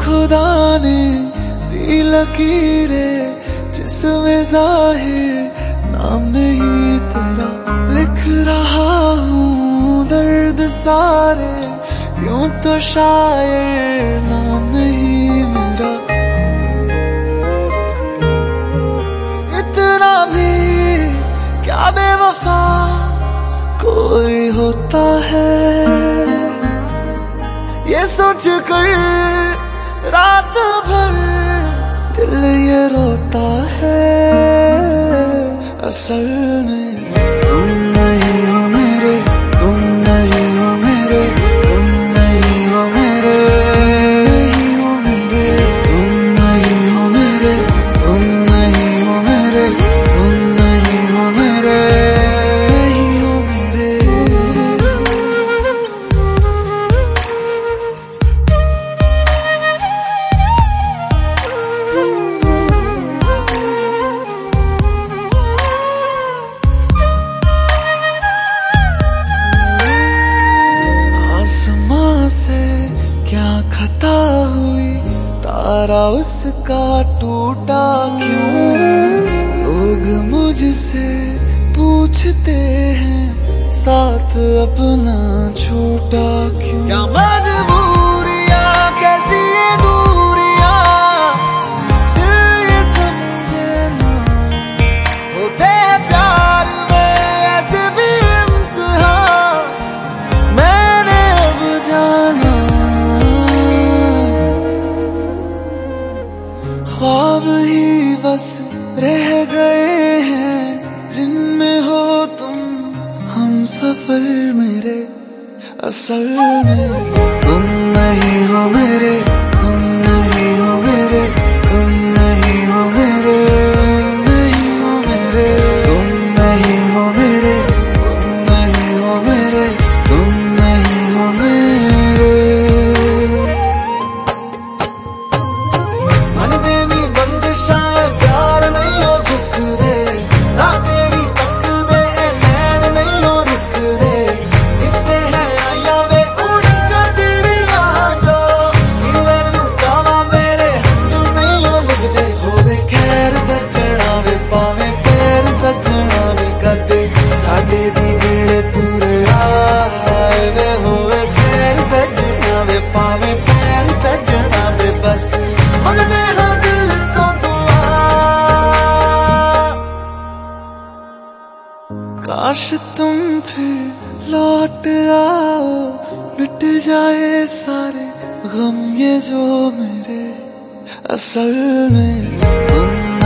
खुदा ने दी लकीरें जिसमें जाहिर नाम नहीं तेरा, लिख रहा हूँ दर्द सारे यूं तो शायर नाम नहीं मेरा। इतना भी क्या बेवफा कोई होता है, ये सोच कर रात भर दिल ये रोता है। असल में तुम नहीं हो मेरे, तुम नहीं हो मेरे, तुम नहीं हो मेरे, नहीं हो मेरे, तुम नहीं हो मेरे, तुम नहीं हो मेरे, तुम नहीं हो मेरे, नहीं हो मेरे। से क्या खता हुई, तारा उसका टूटा क्यों? लोग मुझसे पूछते हैं साथ अपना छूटा क्यों? क्या मजबूरियां कैसी ये दूरियां, दिल ये समझे ना, होते हैं प्यार में ऐसे भी इम्तिहान। मैंने अब जाना ख्वाब ही बस रह गए हैं जिनमें हो तुम हम सफर मेरे। असल में तुम नहीं हो मेरे, तुम नहीं हो मेरे, तुम नहीं हो मेरे, नहीं हो मेरे, तुम नहीं हो मेरे, तुम नहीं हो मेरे, तुम नहीं हो मेरे। मन देनी बंदिशां प्यार नहीं हो झुक दे, ना तेरी तक दे नैन नहीं हो रुक दे। इससे है आया वे उड़ कर तेरी आ जाओ, इवन लुटावा मेरे हंजू नहीं हो लगदे। होवे खैर सजना वे पावे पैर सजना वे कदे, साडे दी वेड़े पूरे आए वे। होवे खैर सजना वे पावे पैर सजना वे, बस मंगदे हाँ दिल तो दुआ। काश तुम फिर लौट आओ, मिट जाए सारे गम ये जो मेरे। असल में तुम